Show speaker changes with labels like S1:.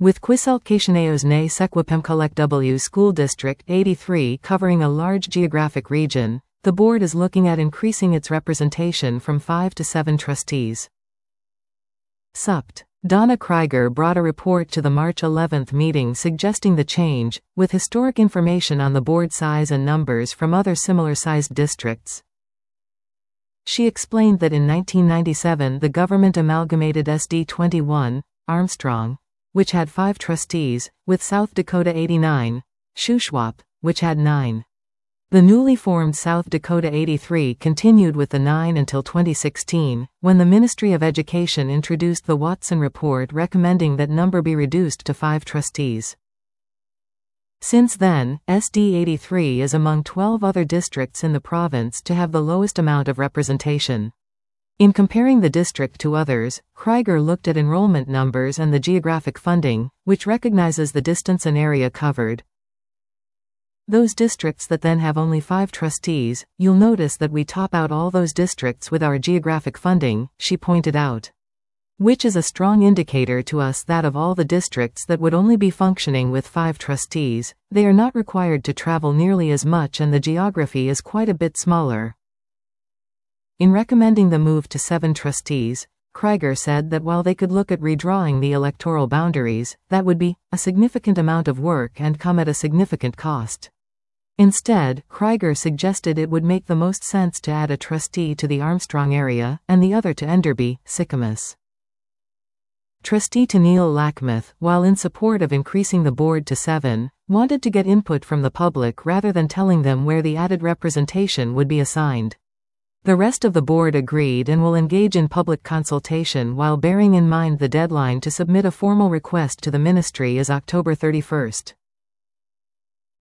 S1: With Quiselcationeos ne Sequipemcolec W School District 83 covering a large geographic region, the board is looking at increasing its representation from 5 to 7 trustees. Supt. Donna Krieger brought a report to the March 11 meeting suggesting the change, with historic information on the board size and numbers from other similar-sized districts. She explained that in 1997 the government amalgamated SD 21, Armstrong, which had 5 trustees, with South Dakota 89, Shuswap, which had 9. The newly formed South Dakota 83 continued with the 9 until 2016, when the Ministry of Education introduced the Watson Report recommending that number be reduced to 5 trustees. Since then, SD 83 is among 12 other districts in the province to have the lowest amount of representation. In comparing the district to others, Krieger looked at enrollment numbers and the geographic funding, which recognizes the distance and area covered. Those districts that then have only 5 trustees, you'll notice that we top out all those districts with our geographic funding, she pointed out. Which is a strong indicator to us that of all the districts that would only be functioning with 5 trustees, they are not required to travel nearly as much and the geography is quite a bit smaller. In recommending the move to 7 trustees, Krieger said that while they could look at redrawing the electoral boundaries, that would be a significant amount of work and come at a significant cost. Instead, Krieger suggested it would make the most sense to add a trustee to the Armstrong area, and the other to Enderby, Sicamous. Trustee Tennille Lackmuth, while in support of increasing the board to 7, wanted to get input from the public rather than telling them where the added representation would be assigned. The rest of the board agreed and will engage in public consultation while bearing in mind the deadline to submit a formal request to the ministry is October 31.